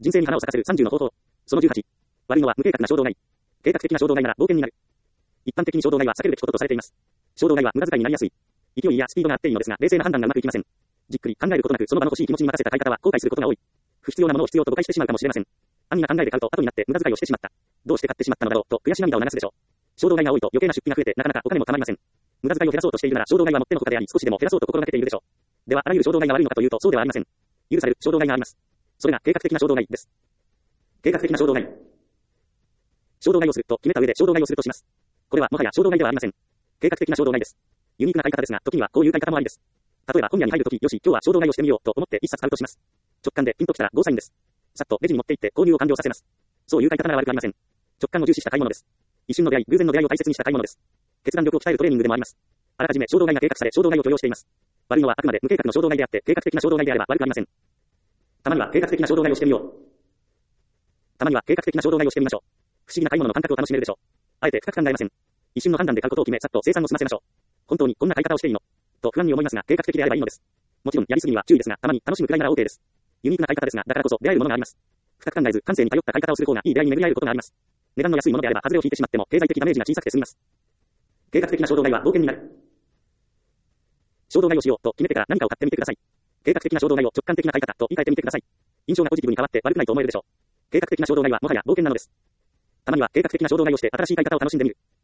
人生に花を咲かせる30の方法。その18。悪いのは無計画な衝動買い。計画的な衝動買いなら冒険になる。一般的に衝動買いは避けるべきこととされています。衝動買いは無駄遣いになりやすい。勢いやスピードがあっていいのですが、冷静な判断がうまくいきません。じっくり考えることなくその場の欲しい気持ちに任せた買い方は後悔することが多い。不必要なものを必要と誤解してしまうかもしれません。安易な考えで買うと後になって無駄遣いをしてしまった。どうして買ってしまったのだろうと悔し涙を流すでしょう。衝動買いが多いと余計な出費が増えてなかなかお金も貯まりません。無駄遣いを減らそうとしているなら衝動買いはもってのほかであり少しでも減らそうと心がけているでしょう。ではあらゆる衝動買いが悪いのかというとそうではありません。許される衝動買いがあります。それが計画的な衝動買いです。計画的な衝動買い。衝動買いをすると決めた上で衝動買いをするとします。これはもはや衝動買いではありません。計画的な衝動買いです。ユニークな買い方ですが、時にはこういう買い方もありです。例えば本屋に入るとき、よし、今日は衝動買いをしてみようと思って一冊買うとします。直感でピンときたらゴーサインです。さっとレジに持って行って購入を完了させます。そういう買い方なら悪くありません。直感を重視した買い物です。一瞬の出会い、偶然の出会いを大切にした買い物です。決断力を鍛えるトレーニングでもあります。あらかじめ衝動買いが計画され衝動買いを許容しています。悪いのはあくまで無計画の衝動買いであって、計画的な衝動買いであれば悪くありません。たまには計画的な衝動買いをしてみよう。たまには計画的な衝動買いをしてみましょう。不思議な買い物の感覚を楽しめるでしょう。あえて深く考えません。一瞬の判断で買うことを決め、さっと生産を済ませましょう。本当にこんな買い方をしていいのと不安に思いますが、計画的であればいいのです。もちろんやりすぎには注意ですが、たまに楽しむくらいなら OK です。ユニークな買い方ですが、だからこそ出会えるものがあります。深く考えず感性に頼った買い方をする方がいい出会いに巡り合えることがあります。値段の安いものであれば外れを引いてしまっても経済的ダメージが小さくて済みます。計画的な衝動買いは冒険になる。衝動買いをしようと決めてから何かを買ってみてください。計画的な衝動買いを直感的な買い方と言い換えてみてください。印象がポジティブに変わって悪くないと思えるでしょう。計画的な衝動買いはもはや冒険なのです。たまには計画的な衝動買いをして新しい買い方を楽しんでみる。